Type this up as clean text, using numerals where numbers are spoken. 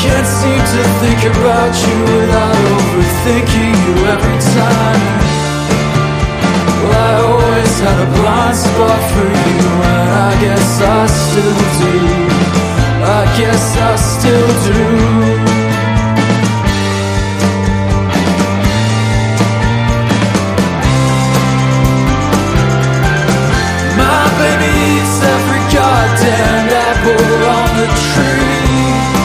can't seem to think about you without overthinking you every time. Well, I always had a blind spot for you, and I guess I still do. I guess I still do.